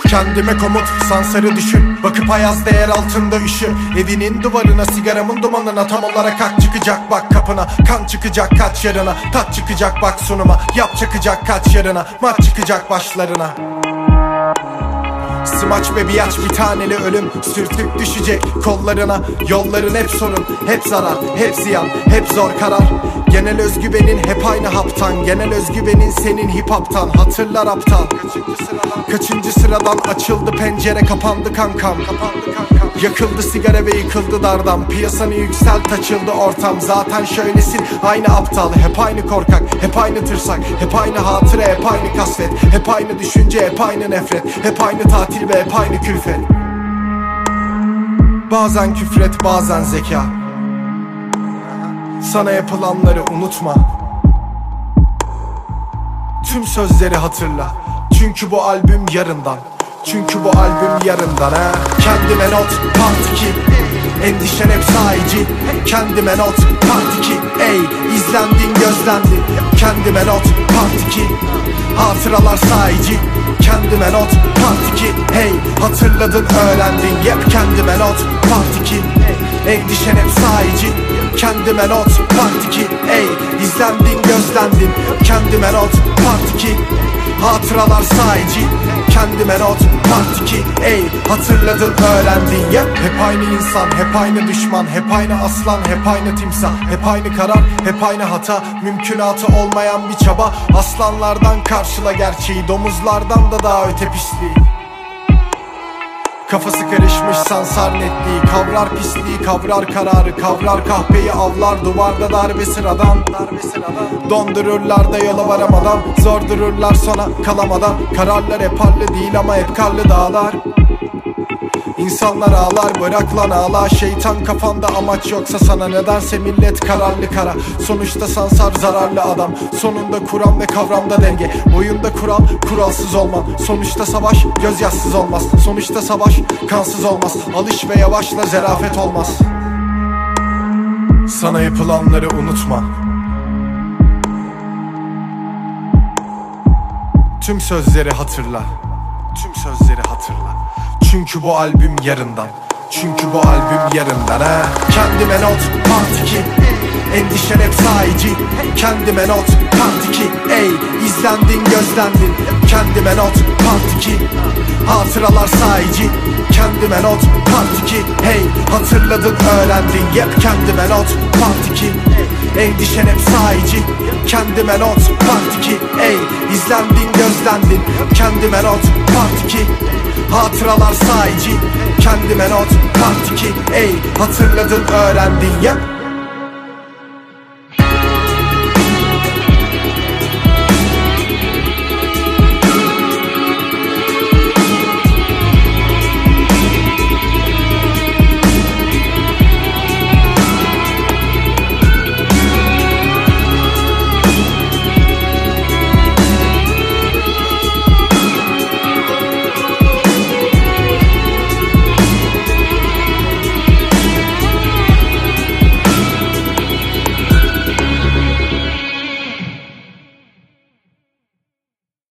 Kendime komut, Sansar'ı düşün. Bakıp ayazda yer altında üşü. Evinin duvarına, sigaramın dumanına, tam olarak hak çıkacak bak kapına. Kan çıkacak kaç yarına, tat çıkacak bak sunuma. Yap çakacak kaç yarına, maç çıkacak başlarına. Smaç ve biyaç, bir taneli ölüm sürtüp düşecek kollarına. Yolların hep sorun, hep zarar, hep ziyan, hep zor karar. Genel özgüvenin hep aynı haptan, genel özgüvenin senin hip hop'tan. Hatırlar aptal, kaçıncı sıradan açıldı pencere, kapandı kankam. Yakıldı sigara ve yıkıldı dardan. Piyasanı yükselt, açıldı ortam. Zaten şöylesin, aynı aptal. Hep aynı korkak, hep aynı tırsak. Hep aynı hatıra, hep aynı kasvet. Hep aynı düşünce, hep aynı nefret. Hep aynı tatil ve hep aynı külfet. Bazen küfret, bazen zeka. Sana yapılanları unutma. Tüm sözleri hatırla. Çünkü bu albüm yarından. Çünkü bu albüm yarından ha. Kendime not, part 2. Endişen hep sahici. Kendime not, part 2. Ey, izlendin, gözlendin. Kendime not, part 2. Hatıralar sahici. Kendime not, part 2. Hey, hatırladın, öğrendin. Yep, kendime not, part 2. Endişen hep sahici. Kendime not, part 2. Ey, izlendin, gözlendin. Kendime not, part 2. Hatıralar sahici. Kendime not, part 2. Ey, hatırladın, öğrendin. Yep. Hep aynı insan, hep aynı düşman. Hep aynı aslan, hep aynı timsah. Hep aynı karar, hep aynı hata. Mümkünatı olmayan bir çaba. Aslanlardan karşıla gerçeği, domuzlardan da daha öte pisliği. Kafası karışmış Sansar netliği. Kavrar pisliği, kavrar kararı. Kavrar kahpeyi, avlar duvarda darbe sıradan. Dondururlar da yola varamadan. Zor dururlar sona kalamadan. Kararlar hep harlı değil ama hep karlı dağlar. İnsanlar ağlar, bırak lan ağla. Şeytan kafanda, amaç yoksa sana nedense millet kararlı kara. Sonuçta Sansar zararlı adam. Sonunda Kur'an ve kavramda denge. Oyunda kural, kuralsız olman. Sonuçta savaş gözyaşsız olmaz. Sonuçta savaş kansız olmaz. Alış ve yavaşla, zerafet olmaz. Sana yapılanları unutma. Tüm sözleri hatırla. Tüm sözleri hatırla. Çünkü bu albüm yarından. Çünkü bu albüm yarından ha. Kendime not, part 2. Endişen hep sahici. Kendime not, part 2. Ey, izlendin, gözlendin. Kendime not, part 2. Hatıralar sahici. Kendime not, part 2. Hey, hatırladın, öğrendin. Yep, kendime not, part 2. Endişen hep sahici. Kendime not, part 2. Ey, izlendin, gözlendin. Kendime not, part 2. Hatıralar sahici. Kendime not, part 2. Ey, hatırladın, öğrendin. Yep.